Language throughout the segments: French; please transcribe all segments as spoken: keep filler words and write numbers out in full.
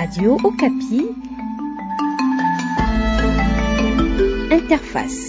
Radio Okapi, Interface.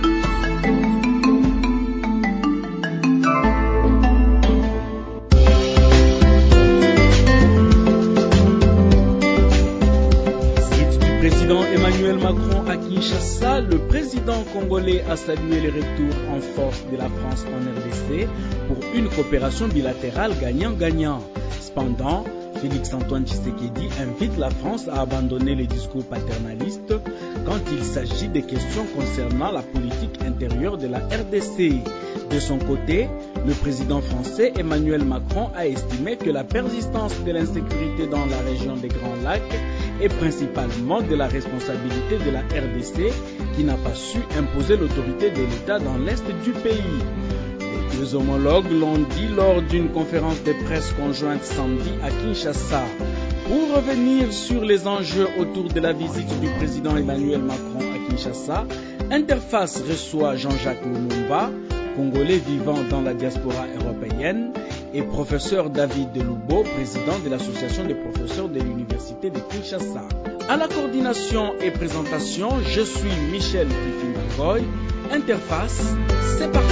Président Emmanuel Macron à Kinshasa, le président congolais a salué le retour en force de la France en R D C pour une coopération bilatérale gagnant-gagnant. Cependant, Félix-Antoine Tshisekedi invite la France à abandonner les discours paternalistes quand il s'agit des questions concernant la politique intérieure de la R D C. De son côté, le président français Emmanuel Macron a estimé que la persistance de l'insécurité dans la région des Grands Lacs est principalement de la responsabilité de la R D C qui n'a pas su imposer l'autorité de l'État dans l'est du pays. Les deux homologues l'ont dit lors d'une conférence de presse conjointe samedi à Kinshasa. Pour revenir sur les enjeux autour de la visite du président Emmanuel Macron à Kinshasa, Interface reçoit Jean-Jacques Lumumba, Congolais vivant dans la diaspora européenne, et professeur David Deloubo, président de l'association des professeurs de l'université de Kinshasa. À la coordination et présentation, je suis Michel Kifinangoy. Interface, c'est parti.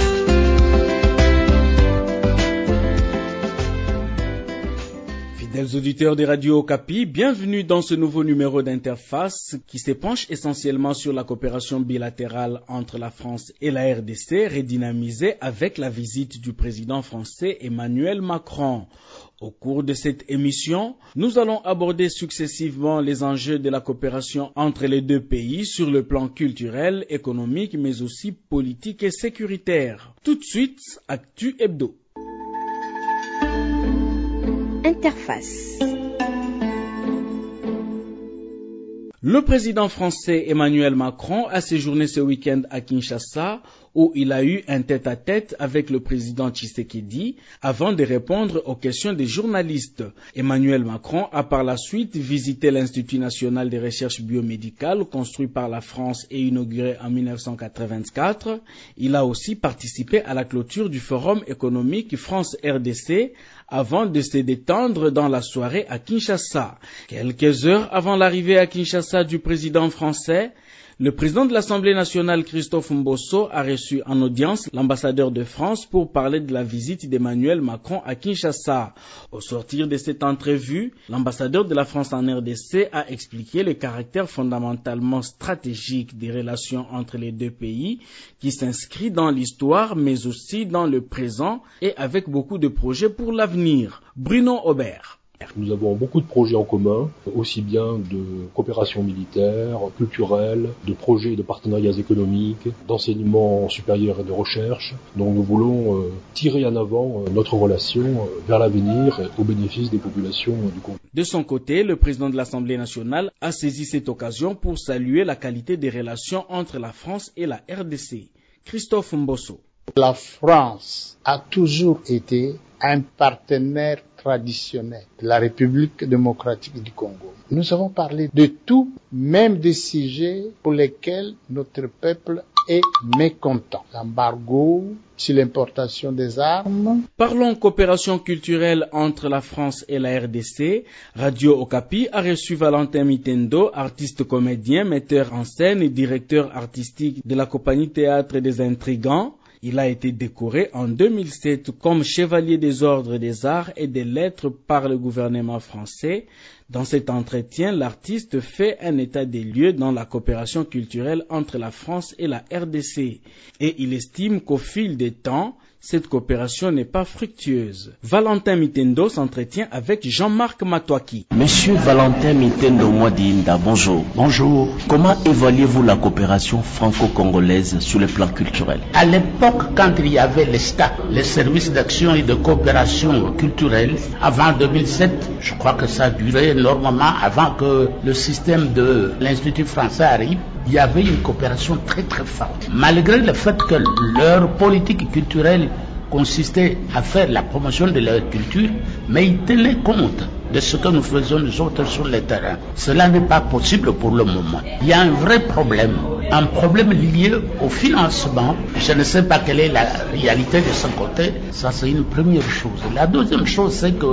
Fidèles auditeurs des radios Okapi, bienvenue dans ce nouveau numéro d'Interface qui se penche essentiellement sur la coopération bilatérale entre la France et la R D C, redynamisée avec la visite du président français Emmanuel Macron. Au cours de cette émission, nous allons aborder successivement les enjeux de la coopération entre les deux pays sur le plan culturel, économique, mais aussi politique et sécuritaire. Tout de suite, Actu Hebdo. Interface. Le président français Emmanuel Macron a séjourné ce week-end à Kinshasa où il a eu un tête-à-tête avec le président Tshisekedi avant de répondre aux questions des journalistes. Emmanuel Macron a par la suite visité l'Institut national de recherche biomédicale construit par la France et inauguré en mille neuf cent quatre-vingt-quatre. Il a aussi participé à la clôture du Forum économique France-R D C avant de se détendre dans la soirée à Kinshasa. Quelques heures avant l'arrivée à Kinshasa du président français, le président de l'Assemblée nationale, Christophe Mbosso, a reçu en audience l'ambassadeur de France pour parler de la visite d'Emmanuel Macron à Kinshasa. Au sortir de cette entrevue, l'ambassadeur de la France en R D C a expliqué le caractère fondamentalement stratégique des relations entre les deux pays qui s'inscrit dans l'histoire mais aussi dans le présent et avec beaucoup de projets pour l'avenir. Bruno Aubert. Nous avons beaucoup de projets en commun, aussi bien de coopération militaire, culturelle, de projets de partenariats économiques, d'enseignement supérieur et de recherche. Donc nous voulons euh, tirer en avant euh, notre relation euh, vers l'avenir au bénéfice des populations euh, du Congo. De son côté, le président de l'Assemblée nationale a saisi cette occasion pour saluer la qualité des relations entre la France et la R D C. Christophe Mbosso. La France a toujours été un partenaire traditionnel de la République démocratique du Congo. Nous avons parlé de tout, même des sujets pour lesquels notre peuple est mécontent. L'embargo sur l'importation des armes. Parlons coopération culturelle entre la France et la R D C. Radio Okapi a reçu Valentin Mitendo, artiste comédien, metteur en scène et directeur artistique de la compagnie Théâtre des Intrigants. Il a été décoré en deux mille sept comme chevalier des ordres des arts et des lettres par le gouvernement français. Dans cet entretien, l'artiste fait un état des lieux dans la coopération culturelle entre la France et la R D C. Et il estime qu'au fil des temps, cette coopération n'est pas fructueuse. Valentin Mitendo s'entretient avec Jean-Marc Matouaki. Monsieur Valentin Mitendo Mwadinda, bonjour. Bonjour. Comment évaluez-vous la coopération franco-congolaise sur le plan culturel? À l'époque, quand il y avait l'ESTA, les services d'action et de coopération culturelle, avant deux mille sept, je crois que ça a duré énormément avant que le système de l'Institut français arrive. Il y avait une coopération très très forte. Malgré le fait que leur politique culturelle consistait à faire la promotion de leur culture, mais ils tenaient compte de ce que nous faisons nous autres sur le terrain. Cela n'est pas possible pour le moment. Il y a un vrai problème, un problème lié au financement. Je ne sais pas quelle est la réalité de ce côté. Ça, c'est une première chose. La deuxième chose, c'est que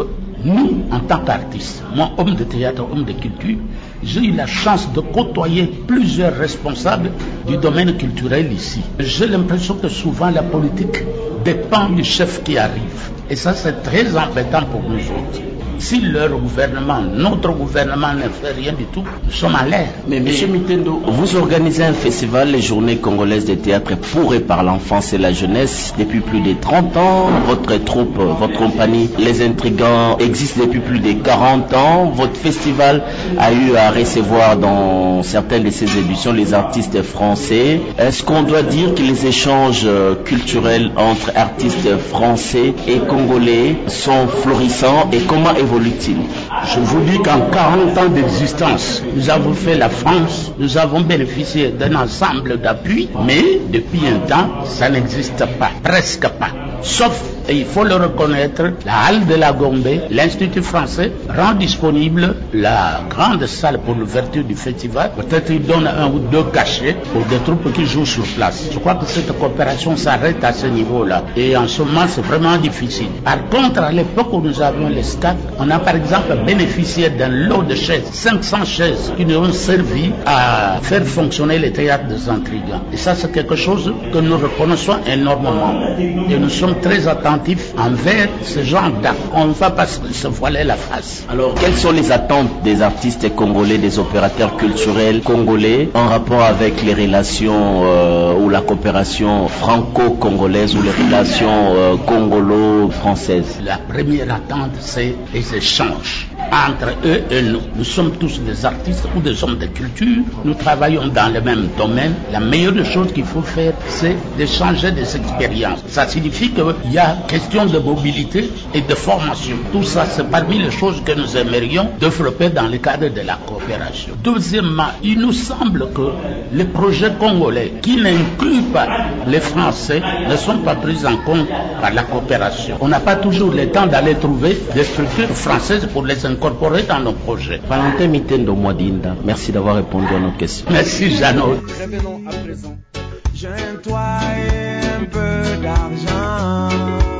nous, en tant qu'artistes, moi, homme de théâtre, homme de culture, j'ai eu la chance de côtoyer plusieurs responsables du domaine culturel ici. J'ai l'impression que souvent la politique dépend du chef qui arrive. Et ça, c'est très embêtant pour nous autres. Si leur gouvernement, notre gouvernement ne fait rien du tout, nous sommes en l'air. Mais M. Mitendo, vous organisez un festival, les Journées congolaises de théâtre pour et par l'enfance et la jeunesse depuis plus de trente ans. Votre troupe, votre compagnie, Les Intrigants, existe depuis plus de quarante ans. Votre festival a eu à recevoir dans certaines de ses éditions les artistes français. Est-ce qu'on doit dire que les échanges culturels entre artistes français et congolais sont florissants et comment évolue-t-il? Je vous dis qu'en quarante ans d'existence, nous avons fait la France, nous avons bénéficié d'un ensemble d'appuis, mais depuis un temps, ça n'existe pas, presque pas. Sauf, et il faut le reconnaître, la Halle de la Gombe, l'Institut français, rend disponible la grande salle pour l'ouverture du festival. Peut-être il donne un ou deux cachets pour des troupes qui jouent sur place. Je crois que cette coopération s'arrête à ce niveau-là. Et en ce moment, c'est vraiment difficile. Par contre, à l'époque où nous avions les S C A D, on a par exemple bénéficié d'un lot de chaises, cinq cents chaises, qui nous ont servi à faire fonctionner les théâtres des Intrigants. Et ça, c'est quelque chose que nous reconnaissons énormément. Et nous sommes très attentifs envers ce genre d'actes. On ne va pas se voiler la face. Alors, quelles sont les attentes des artistes congolais, des opérateurs culturels congolais en rapport avec les relations euh, ou la coopération franco-congolaise ou les relations euh, congolo-françaises? La première attente, c'est les échanges entre eux et nous. Nous sommes tous des artistes ou des hommes de culture. Nous travaillons dans le même domaine. La meilleure chose qu'il faut faire, c'est d'échanger des expériences. Ça signifie qu'il y a question de mobilité et de formation. Tout ça, c'est parmi les choses que nous aimerions développer dans le cadre de la coopération. Deuxièmement, il nous semble que les projets congolais qui n'incluent pas les Français ne sont pas pris en compte par la coopération. On n'a pas toujours le temps d'aller trouver des structures françaises pour les incorporer dans nos projets. Valentin Mitendo Mwadinda, merci d'avoir répondu à nos questions. Merci Jeannot. Revenons à présent. J'ai un toit et un peu d'argent.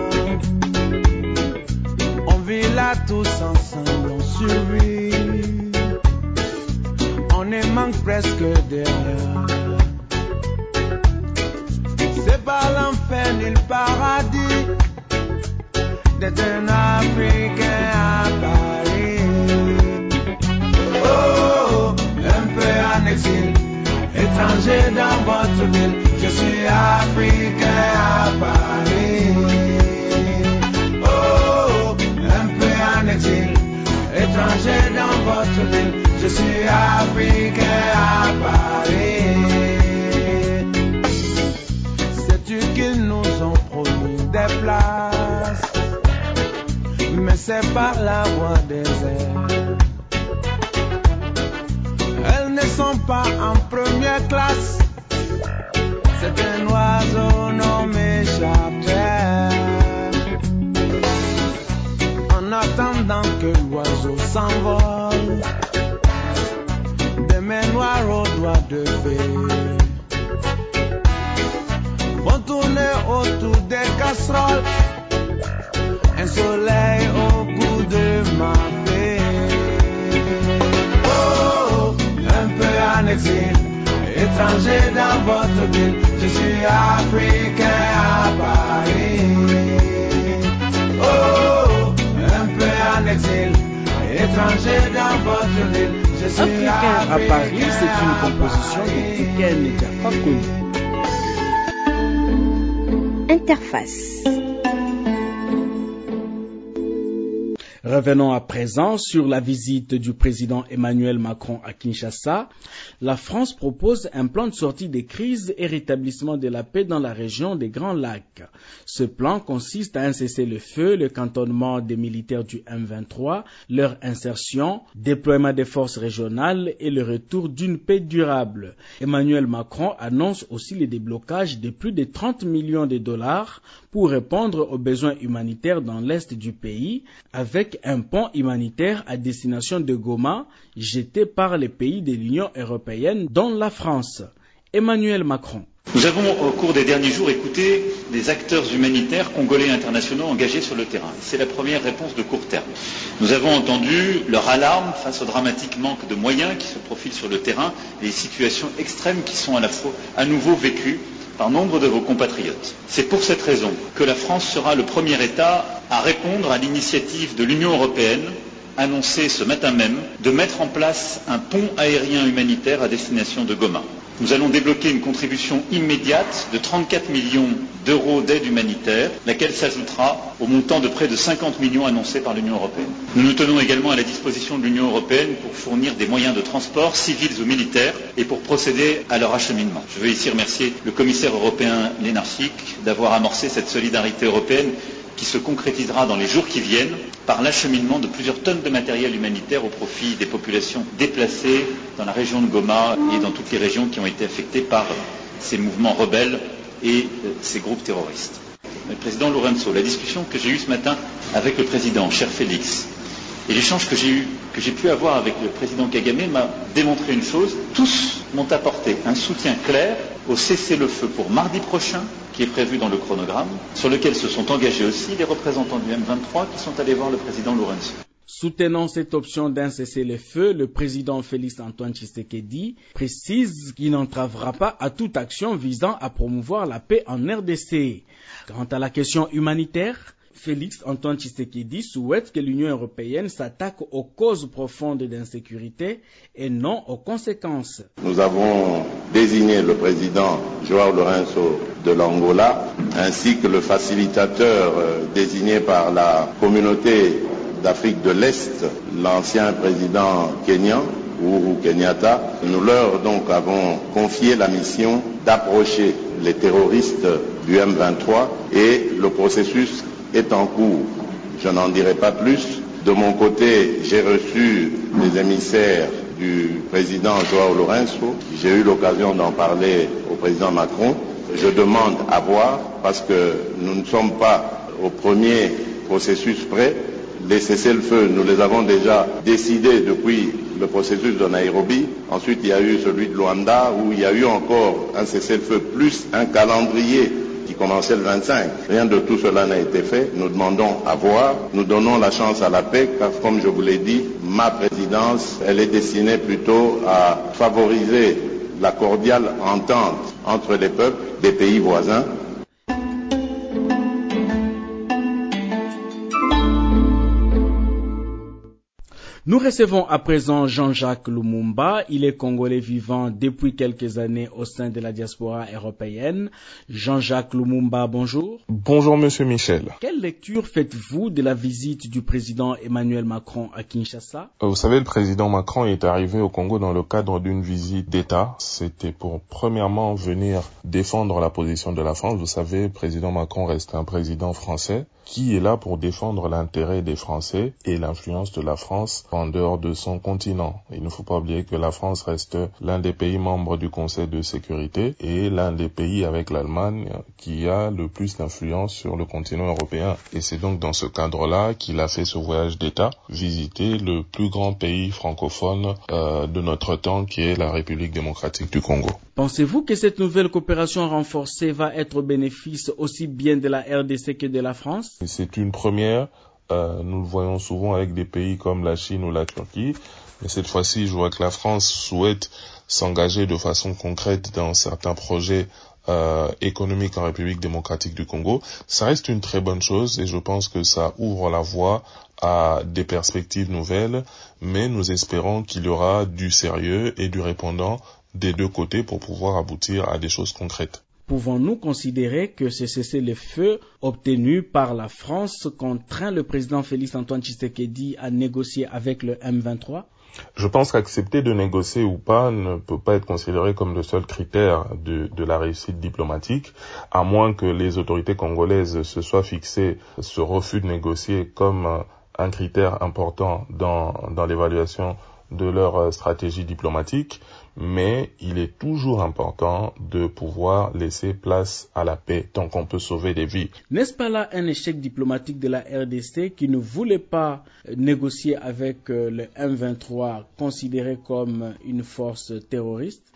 On vit là tous ensemble, on survit. On ne manque presque de rien. C'est pas l'enfer ni le paradis d'être un Africain à Paris. Oh, un peu en exil, étranger dans votre ville. Je suis Africain à Paris. Oh, un peu en exil, étranger dans votre ville. Je suis Africain à Paris. Sais-tu qu'ils nous ont promis des places, mais c'est par la voie des airs. Elles ne sont pas en première classe. C'est un oiseau nommé charter. En attendant que l'oiseau s'envole, des mains noires aux doigts de fée vont tourner autour des casseroles. Un soleil au bout de ma fée. Oh, un peu en exil, étranger dans votre ville. Je suis Africain à Paris. Oh, un peu en exil, étranger dans votre ville. Je suis Africain à Paris, c'est une composition de Tiken Jah Fakoly. Interface. Revenons à présent sur la visite du président Emmanuel Macron à Kinshasa. La France propose un plan de sortie des crises et rétablissement de la paix dans la région des Grands Lacs. Ce plan consiste à un cessez-le-feu, le cantonnement des militaires du M vingt-trois, leur insertion, déploiement des forces régionales et le retour d'une paix durable. Emmanuel Macron annonce aussi le déblocage de plus de trente millions de dollars pour répondre aux besoins humanitaires dans l'est du pays, avec un pont humanitaire à destination de Goma, jeté par les pays de l'Union européenne, dont la France. Emmanuel Macron. Nous avons, au cours des derniers jours, écouté des acteurs humanitaires congolais et internationaux engagés sur le terrain. C'est la première réponse de court terme. Nous avons entendu leur alarme face au dramatique manque de moyens qui se profilent sur le terrain et les situations extrêmes qui sont à, la fois, à nouveau vécues par nombre de vos compatriotes. C'est pour cette raison que la France sera le premier État à répondre à l'initiative de l'Union européenne annoncée ce matin même de mettre en place un pont aérien humanitaire à destination de Goma. Nous allons débloquer une contribution immédiate de trente-quatre millions d'euros d'aide humanitaire, laquelle s'ajoutera au montant de près de cinquante millions annoncé par l'Union européenne. Nous nous tenons également à la disposition de l'Union européenne pour fournir des moyens de transport, civils ou militaires, et pour procéder à leur acheminement. Je veux ici remercier le commissaire européen Lenarchik d'avoir amorcé cette solidarité européenne qui se concrétisera dans les jours qui viennent par l'acheminement de plusieurs tonnes de matériel humanitaire au profit des populations déplacées dans la région de Goma et dans toutes les régions qui ont été affectées par ces mouvements rebelles et ces groupes terroristes. Le président Lourenço, la discussion que j'ai eue ce matin avec le président, cher Félix, et l'échange que j'ai eu, que j'ai pu avoir avec le président Kagame m'a démontré une chose. Tous m'ont apporté un soutien clair au cessez-le-feu pour mardi prochain, qui est prévu dans le chronogramme, sur lequel se sont engagés aussi les représentants du M vingt-trois qui sont allés voir le président Lourenço. Soutenant cette option d'un cessez-le-feu, le président Félix Antoine Tshisekedi précise qu'il n'entravera pas à toute action visant à promouvoir la paix en R D C. Quant à la question humanitaire, Félix Antoine Tshisekedi souhaite que l'Union européenne s'attaque aux causes profondes d'insécurité et non aux conséquences. Nous avons désigné le président João Lourenço de l'Angola ainsi que le facilitateur désigné par la communauté d'Afrique de l'Est, l'ancien président kenyan, Uhuru Kenyatta. Nous leur donc avons confié la mission d'approcher les terroristes du M vingt-trois et le processus est en cours. Je n'en dirai pas plus. De mon côté, j'ai reçu les émissaires du président João Lourenço. J'ai eu l'occasion d'en parler au président Macron. Je demande à voir, parce que nous ne sommes pas au premier processus prêt. Les cessez-le-feu, nous les avons déjà décidés depuis le processus de Nairobi. Ensuite, il y a eu celui de Luanda, où il y a eu encore un cessez-le-feu plus un calendrier qui commençait le vingt-cinq. Rien de tout cela n'a été fait. Nous demandons à voir. Nous donnons la chance à la paix, car comme je vous l'ai dit, ma présidence, elle est destinée plutôt à favoriser la cordiale entente entre les peuples des pays voisins. Nous recevons à présent Jean-Jacques Lumumba. Il est congolais vivant depuis quelques années au sein de la diaspora européenne. Jean-Jacques Lumumba, bonjour. Bonjour Monsieur Michel. Quelle lecture faites-vous de la visite du président Emmanuel Macron à Kinshasa? Vous savez, le président Macron est arrivé au Congo dans le cadre d'une visite d'État. C'était pour premièrement venir défendre la position de la France. Vous savez, le président Macron reste un président français qui est là pour défendre l'intérêt des Français et l'influence de la France en dehors de son continent. Il ne faut pas oublier que la France reste l'un des pays membres du Conseil de sécurité et l'un des pays avec l'Allemagne qui a le plus d'influence sur le continent européen. Et c'est donc dans ce cadre-là qu'il a fait ce voyage d'État, visiter le plus grand pays francophone euh, de notre temps qui est la République démocratique du Congo. Pensez-vous que cette nouvelle coopération renforcée va être au bénéfice aussi bien de la R D C que de la France? C'est une première. Euh, nous le voyons souvent avec des pays comme la Chine ou la Turquie, mais cette fois-ci, je vois que la France souhaite s'engager de façon concrète dans certains projets euh, économiques en République démocratique du Congo. Ça reste une très bonne chose et je pense que ça ouvre la voie à des perspectives nouvelles, mais nous espérons qu'il y aura du sérieux et du répondant des deux côtés pour pouvoir aboutir à des choses concrètes. Pouvons-nous considérer que ce cessez-le-feu obtenu par la France contraint le président Félix Antoine Tshisekedi à négocier avec le M vingt-trois? Je pense qu'accepter de négocier ou pas ne peut pas être considéré comme le seul critère de, de la réussite diplomatique, à moins que les autorités congolaises se soient fixées ce refus de négocier comme un critère important dans, dans l'évaluation de leur stratégie diplomatique, mais il est toujours important de pouvoir laisser place à la paix tant qu'on peut sauver des vies. N'est-ce pas là un échec diplomatique de la R D C qui ne voulait pas négocier avec le M vingt-trois considéré comme une force terroriste?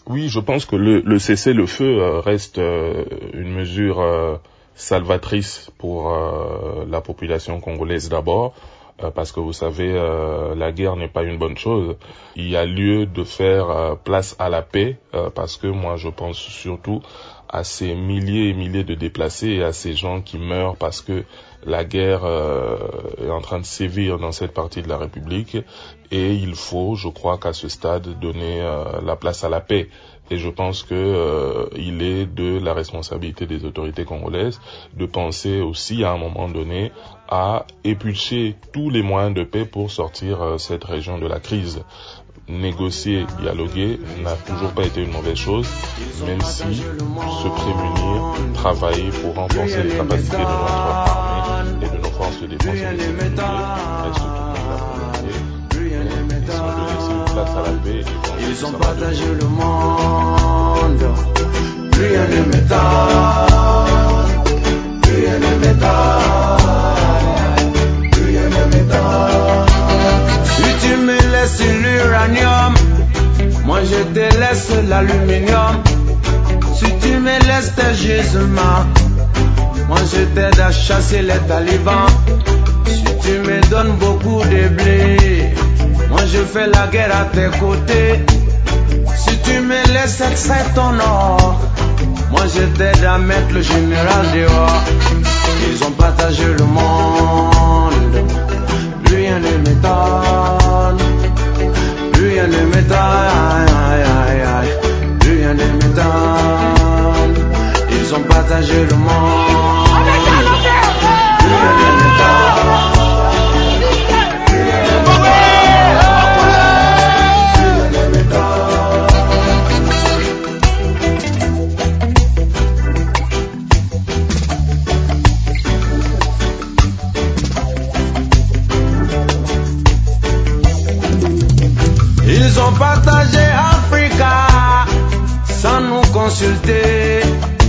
Oui, je pense que le, le cessez-le-feu euh, reste euh, une mesure euh, salvatrice pour euh, la population congolaise d'abord. Euh, parce que vous savez, euh, la guerre n'est pas une bonne chose. Il y a lieu de faire euh, place à la paix, euh, parce que moi je pense surtout à ces milliers et milliers de déplacés et à ces gens qui meurent parce que la guerre euh, est en train de sévir dans cette partie de la République, et il faut, je crois qu'à ce stade, donner euh, la place à la paix. Et je pense que euh, il est de la responsabilité des autorités congolaises de penser aussi à un moment donné à épulcher tous les moyens de paix pour sortir euh, cette région de la crise. Négocier, dialoguer n'a toujours pas été une mauvaise chose, même si se prémunir, travailler pour renforcer les capacités de notre armée et de nos forces de défense et de sécurité reste tout de même la priorité. Mais essayons de laisser une place à la paix et penser Ils ont que ça va partagé devenir. le monde, plus rien ne m'étonne, plus rien ne m'étonne, plus rien ne m'étonne. Si tu me laisses l'uranium, moi je te laisse l'aluminium. Si tu me laisses tes gisements, moi je t'aide à chasser les talibans. Si tu me donnes beaucoup de blé, moi je fais la guerre à tes côtés. Si tu me laisses extraire ton or, moi je t'aide à mettre le général dehors. Ils ont partagé le monde, plus rien ne m'étonne, plus rien ne m'étonne, plus rien ne m'étonne. Ils ont partagé le monde, plus rien ne m'étonne. Ils ont partagé Africa sans nous consulter.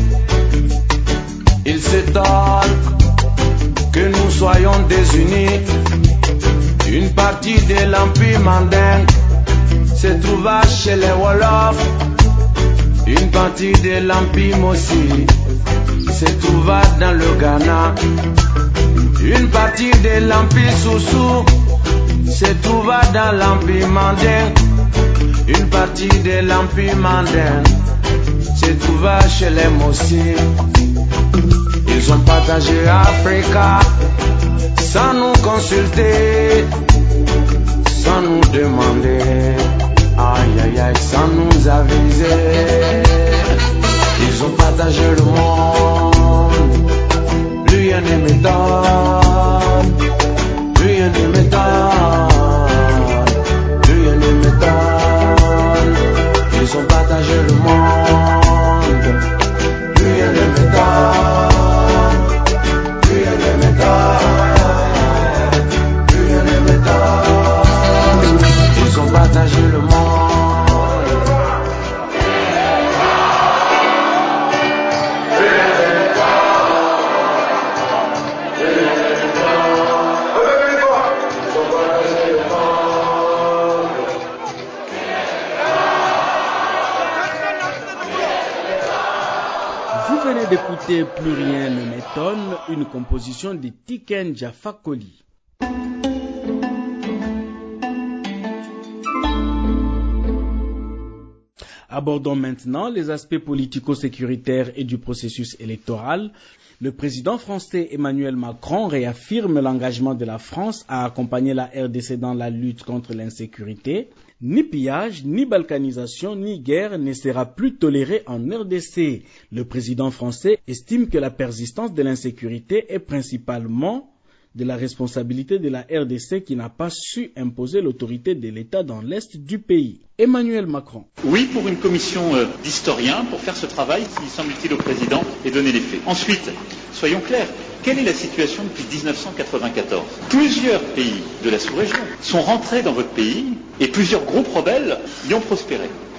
Ils s'étonnent que nous soyons désunis. Une partie de l'empire mandingue se trouva chez les Wolofs. Une partie de l'empire Mossi se trouva dans le Ghana. Une partie de l'empire Soussou se trouva dans l'empire mandin. Une partie de l'empire mandin se trouva chez les Mossi. Ils ont partagé Africa sans nous consulter, sans nous demander, aïe aïe aïe, sans nous aviser. Ils ont partagé le monde, plus rien ne m'étonne, plus rien ne m'étonne, plus rien ne m'étonne. Ils ont partagé le monde, plus rien ne m'étonne, plus rien ne m'étonne, plus rien ne m'étonne. Ils ont partagé le monde. Vous venez d'écouter Plus rien ne m'étonne, une composition de Tiken Jah Fakoly. Abordons maintenant les aspects politico-sécuritaires et du processus électoral. Le président français Emmanuel Macron réaffirme l'engagement de la France à accompagner la R D C dans la lutte contre l'insécurité. Ni pillage, ni balkanisation, ni guerre ne sera plus toléré en R D C. Le président français estime que la persistance de l'insécurité est principalement de la responsabilité de la R D C qui n'a pas su imposer l'autorité de l'État dans l'Est du pays. Emmanuel Macron. Oui, pour une commission euh, d'historiens, pour faire ce travail qui semble utile au président et donner les faits. Ensuite, soyons clairs, quelle est la situation depuis dix-neuf cent quatre-vingt-quatorze? Plusieurs pays de la sous-région sont rentrés dans votre pays et plusieurs groupes rebelles y ont prospéré.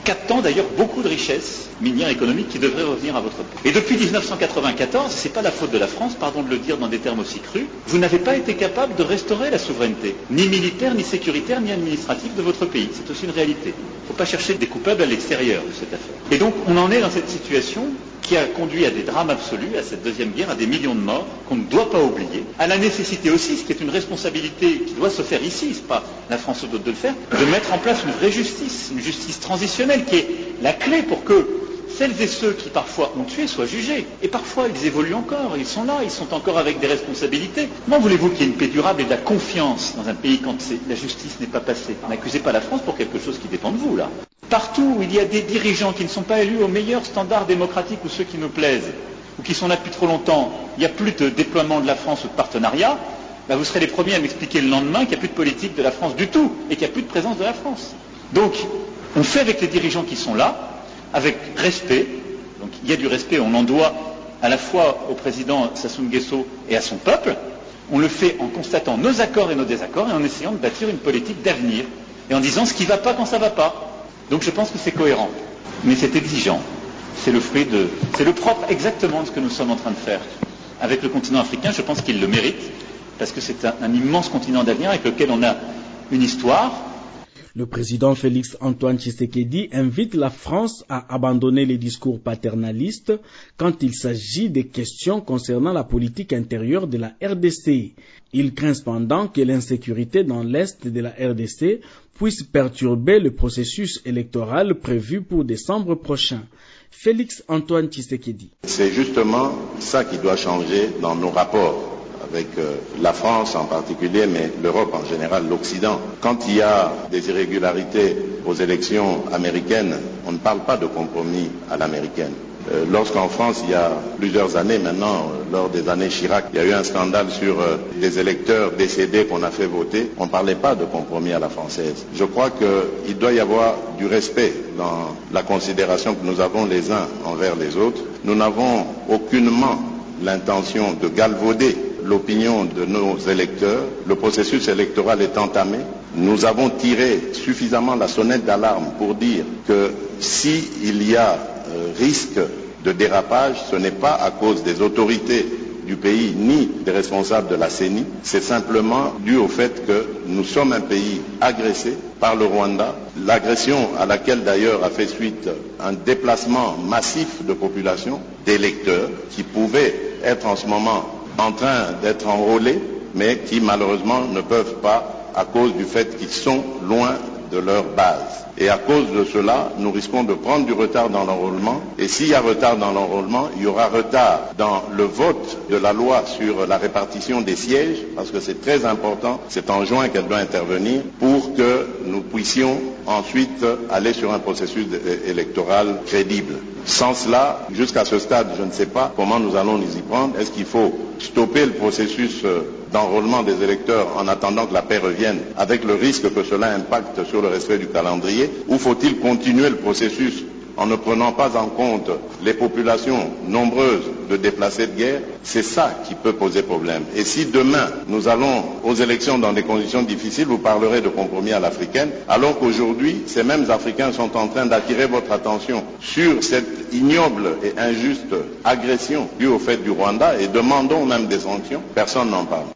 captant d'ailleurs beaucoup de richesses minières économiques qui devraient revenir à votre pays. Et depuis dix-neuf cent quatre-vingt-quatorze, c'est pas la faute de la France, pardon de le dire dans des termes aussi crus, vous n'avez pas été capable de restaurer la souveraineté, ni militaire, ni sécuritaire, ni administrative de votre pays. C'est aussi une réalité. Il ne faut pas chercher des coupables à l'extérieur de cette affaire. Et donc, on en est dans cette situation qui a conduit à des drames absolus, à cette deuxième guerre, à des millions de morts qu'on ne doit pas oublier, à la nécessité aussi, ce qui est une responsabilité qui doit se faire ici, c'est pas la France ou d'autres de le faire, de mettre en place une vraie justice, une justice transitionnelle qui est la clé pour que celles et ceux qui parfois ont tué soient jugés. Et parfois ils évoluent encore, ils sont là, ils sont encore avec des responsabilités. Comment voulez-vous qu'il y ait une paix durable et de la confiance dans un pays quand la justice n'est pas passée? N'accusez pas la France pour quelque chose qui dépend de vous, là. Partout où il y a des dirigeants qui ne sont pas élus aux meilleurs standards démocratiques ou ceux qui nous plaisent, ou qui sont là depuis trop longtemps, il n'y a plus de déploiement de la France ou de partenariat, ben vous serez les premiers à m'expliquer le lendemain qu'il n'y a plus de politique de la France du tout, et qu'il n'y a plus de présence de la France. Donc, on fait avec les dirigeants qui sont là, avec respect. Donc il y a du respect, on l'en doit à la fois au président Sassou Nguesso et à son peuple. On le fait en constatant nos accords et nos désaccords et en essayant de bâtir une politique d'avenir et en disant ce qui ne va pas quand ça ne va pas. Donc je pense que c'est cohérent, mais c'est exigeant. C'est le fruit de, c'est le propre exactement de ce que nous sommes en train de faire avec le continent africain. Je pense qu'il le mérite parce que c'est un, un immense continent d'avenir avec lequel on a une histoire. Le président Félix Antoine Tshisekedi invite la France à abandonner les discours paternalistes quand il s'agit des questions concernant la politique intérieure de la R D C. Il craint cependant que l'insécurité dans l'est de la R D C puisse perturber le processus électoral prévu pour décembre prochain. Félix Antoine Tshisekedi. C'est justement ça qui doit changer dans nos rapports avec euh, la France en particulier, mais l'Europe en général, l'Occident. Quand il y a des irrégularités aux élections américaines, on ne parle pas de compromis à l'américaine. Euh, Lorsqu'en France, il y a plusieurs années maintenant, euh, lors des années Chirac, il y a eu un scandale sur euh, les électeurs décédés qu'on a fait voter, on ne parlait pas de compromis à la française. Je crois qu'il doit y avoir du respect dans la considération que nous avons les uns envers les autres. Nous n'avons aucunement l'intention de galvauder l'opinion de nos électeurs. Le processus électoral est entamé. Nous avons tiré suffisamment la sonnette d'alarme pour dire que s'il y a euh, risque de dérapage, ce n'est pas à cause des autorités du pays ni des responsables de la C E N I, c'est simplement dû au fait que nous sommes un pays agressé par le Rwanda, l'agression à laquelle d'ailleurs a fait suite un déplacement massif de population, d'électeurs, qui pouvaient être en ce moment en train d'être enrôlés, mais qui malheureusement ne peuvent pas à cause du fait qu'ils sont loin de leur base. Et à cause de cela, nous risquons de prendre du retard dans l'enrôlement. Et s'il y a retard dans l'enrôlement, il y aura retard dans le vote de la loi sur la répartition des sièges, parce que c'est très important, c'est en juin qu'elle doit intervenir, pour que nous puissions ensuite aller sur un processus électoral crédible. Sans cela, jusqu'à ce stade, je ne sais pas comment nous allons nous y prendre. Est-ce qu'il faut stopper le processus d'enrôlement des électeurs en attendant que la paix revienne, avec le risque que cela impacte sur le respect du calendrier, ou faut-il continuer le processus en ne prenant pas en compte les populations nombreuses de déplacés de guerre? C'est ça qui peut poser problème. Et si demain nous allons aux élections dans des conditions difficiles, vous parlerez de compromis à l'africaine, alors qu'aujourd'hui ces mêmes Africains sont en train d'attirer votre attention sur cette ignoble et injuste agression due au fait du Rwanda, et demandons même des sanctions. Personne n'en parle.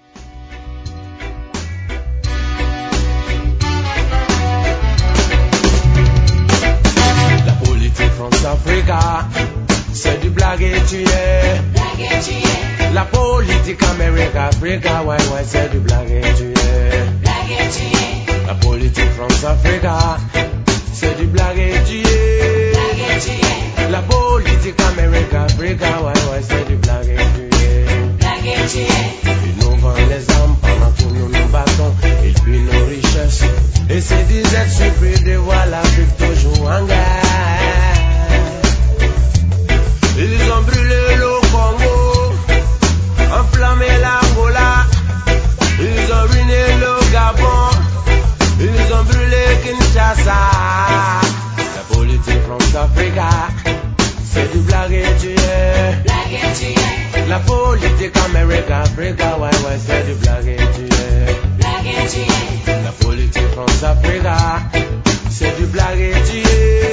France-Africa, c'est du blague et tu es. La politique Amérique-Africa, ouais, ouais, c'est du blague et tu es. La politique France-Africa, c'est du blague et tu es. La politique Amérique-Africa, ouais, ouais, c'est du blague et tu es. Ils nous vendent les armes pendant que nous nous battons, et puis nos richesses. Et ces disettes surpris de voir l'Afrique toujours en guerre. Ils ont brûlé le Congo, enflammé l'Angola, ils ont ruiné le Gabon, ils ont brûlé Kinshasa. La politique France-Africa, c'est du blague et tu es. La politique Amérique-Africa, ouais, ouais, c'est du blague et tu es. La politique France-Africa, c'est du blague et tu es.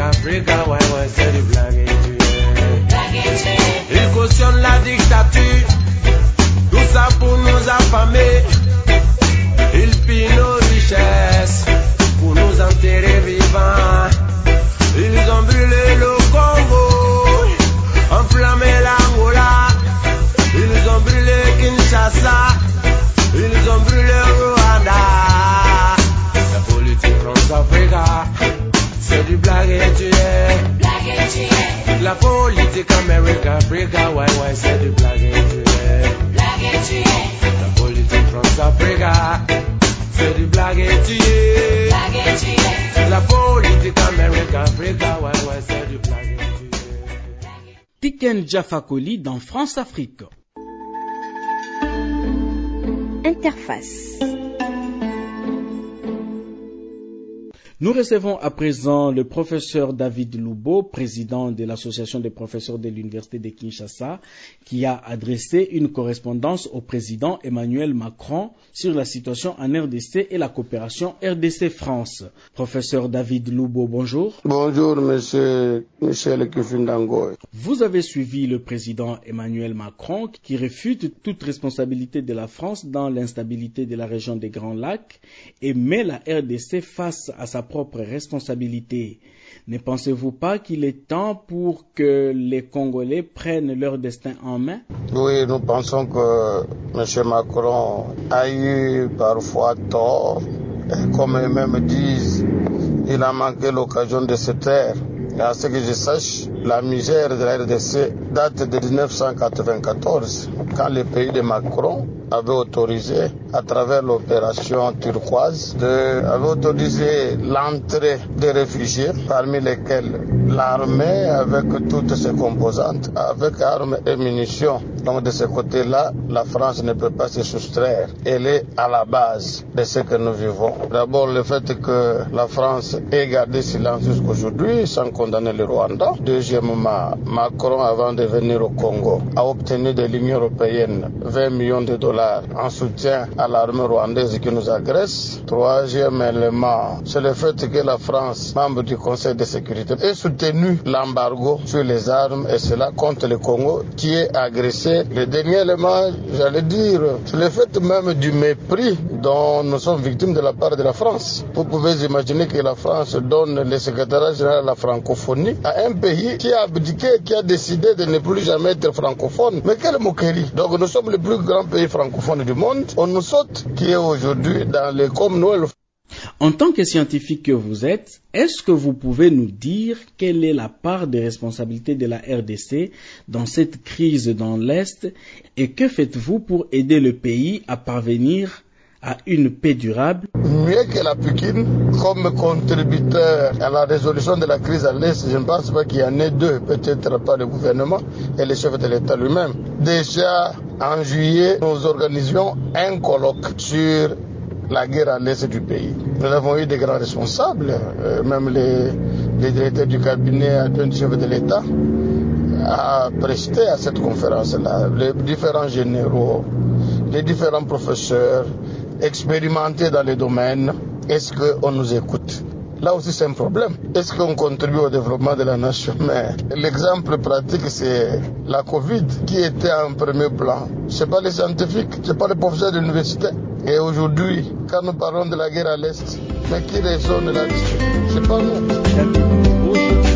Africa, ouais, ouais, c'est du blague et tuer. Il cautionne la dictature, tout ça pour nous affamer. Il pille nos richesses pour nous enterrer vivants. Ils ont brûlé le Congo, enflammé l'Angola. Ils ont brûlé Kinshasa, ils ont brûlé Rwanda. La politique France-Africa, c'est du blague et tuer. La politique Amérique-Africa, ouais, ouais, c'est du blague et tuer. La politique France-Africa, c'est du blague et tuer. La politique Amérique-Africa, ouais, ouais, c'est du blague et tuer. Tiken Jafakoli dans France-Afrique. Interface. Nous recevons à présent le professeur David Loubo, président de l'association des professeurs de l'université de Kinshasa, qui a adressé une correspondance au président Emmanuel Macron sur la situation en R D C et la coopération R D C-France. Professeur David Loubo, bonjour. Bonjour, monsieur Michel Kifindangoy. Vous avez suivi le président Emmanuel Macron qui réfute toute responsabilité de la France dans l'instabilité de la région des Grands Lacs et met la R D C face à sa propre responsabilité. Ne pensez-vous pas qu'il est temps pour que les Congolais prennent leur destin en main? Oui, nous pensons que M. Macron a eu parfois tort. Et comme eux-mêmes disent, il a manqué l'occasion de se taire. Et à ce que je sache, la misère de la R D C date de dix-neuf cent quatre-vingt-quatorze, quand le pays de Macron avait autorisé, à travers l'opération turquoise, de, avait autorisé l'entrée des réfugiés, parmi lesquels l'armée avec toutes ses composantes, avec armes et munitions. Donc de ce côté-là, la France ne peut pas se soustraire. Elle est à la base de ce que nous vivons. D'abord, le fait que la France ait gardé silence jusqu'aujourd'hui sans condamner le Rwanda. Deuxièmement, Macron, avant de venir au Congo, a obtenu de l'Union européenne vingt millions de dollars en soutien à l'armée rwandaise qui nous agresse. Troisième élément, c'est le fait que la France, membre du Conseil de sécurité, ait soutenu l'embargo sur les armes et cela contre le Congo qui est agressé. Le dernier élément, j'allais dire, c'est le fait même du mépris dont nous sommes victimes de la part de la France. Vous pouvez imaginer que la France donne le secrétariat général de la francophonie à un pays qui a abdiqué, qui a décidé de ne plus jamais être francophone. Mais quelle moquerie! Donc nous sommes le plus grand pays francophone du monde. On nous saute qui est aujourd'hui dans les Commonwealth. En tant que scientifique que vous êtes, est-ce que vous pouvez nous dire quelle est la part des responsabilités de la R D C dans cette crise dans l'Est et que faites-vous pour aider le pays à parvenir à une paix durable? Mieux que la Pékin, comme contributeur à la résolution de la crise à l'Est, je ne pense pas qu'il y en ait deux, peut-être pas le gouvernement et le chef de l'État lui-même. Déjà, en juillet, nous organisions un colloque sur la guerre à l'Est du pays. Nous avons eu des grands responsables, euh, même les, les directeurs du cabinet adjoint du chef de l'État, à prester à cette conférence-là, les différents généraux, les différents professeurs, expérimentés dans les domaines. Est-ce qu'on nous écoute? Là aussi c'est un problème. Est-ce qu'on contribue au développement de la nation? Mais l'exemple pratique c'est la Covid qui était en premier plan. Ce n'est pas les scientifiques, ce n'est pas les professeurs d'université. Et aujourd'hui, quand nous parlons de la guerre à l'Est, mais qui résonne là-dessus? Ce n'est pas nous.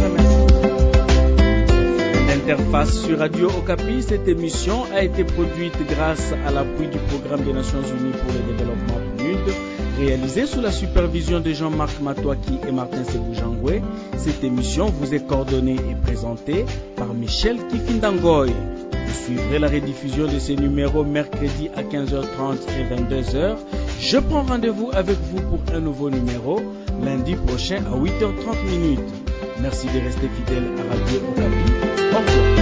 Interface sur Radio Okapi, cette émission a été produite grâce à l'appui du Programme des Nations Unies pour le développement P N U D, réalisé sous la supervision de Jean-Marc Matouaki et Martin Sebujangwe. Cette émission vous est coordonnée et présentée par Michel Kifindangoy. Vous suivrez la rediffusion de ces numéros mercredi à quinze heures trente et vingt-deux heures. Je prends rendez-vous avec vous pour un nouveau numéro lundi prochain à huit heures trente minutes. Merci de rester fidèle à Radio Okapi. Au revoir.